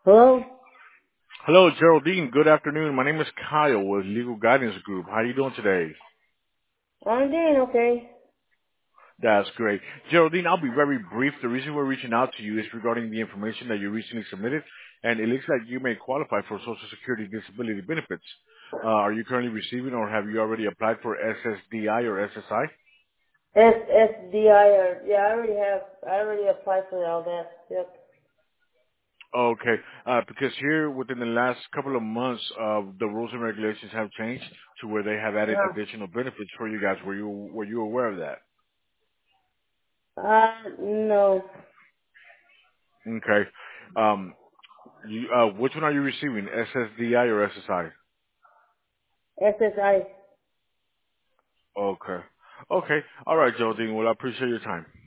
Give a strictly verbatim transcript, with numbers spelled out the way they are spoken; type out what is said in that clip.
Hello? Hello, Geraldine. Good afternoon. My name is Kyle with Legal Guidance Group. How are you doing today? I'm doing okay. That's great. Geraldine, I'll be very brief. The reason we're reaching out to you is regarding the information that you recently submitted, and it looks like you may qualify for Social Security disability benefits. Uh, are you currently receiving or have you already applied for S S D I or S S I? S S D I or yeah, I already have I already applied for all that. Yep. Okay, uh, because here within the last couple of months, uh, the rules and regulations have changed to where they have added Uh, additional benefits for you guys. Were you were you aware of that? uh no. Okay. Um, You, uh, which one are you receiving, S S D I or S S I? S S I. Okay. Okay. All right, Geraldine. Well, I appreciate your time.